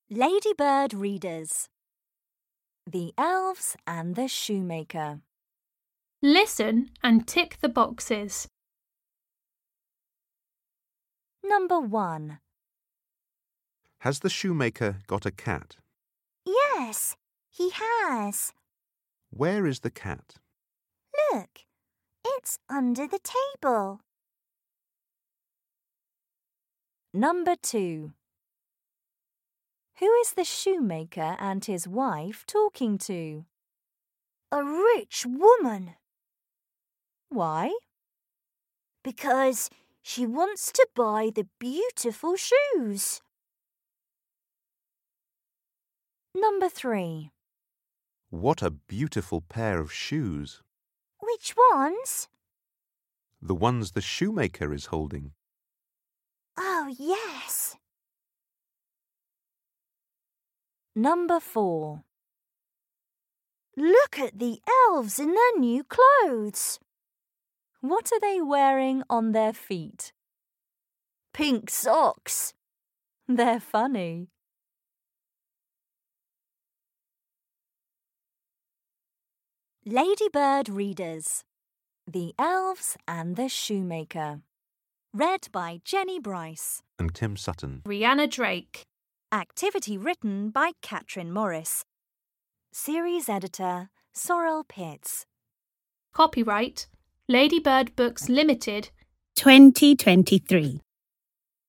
Ladybird Readers. The Elves and the Shoemaker. Listen and tick the boxes. Number 1. Has the shoemaker got a cat? Yes, he has. Where is the cat? Look, it's under the table. Number 2. Who is the shoemaker and his wife talking to? A rich woman. Why? Because she wants to buy the beautiful shoes. Number 3. What a beautiful pair of shoes. Which ones? The ones the shoemaker is holding. Oh, yes. Number 4. Look at the elves in their new clothes. What are they wearing on their feet? Pink socks. They're funny. Ladybird Readers. The Elves and the Shoemaker. Read by Jenny Bryce And Tim Sutton. Rihanna Drake. Activity written by Catherine Morris. Series editor Sorrel Pitts. Copyright Ladybird Books Limited 2023.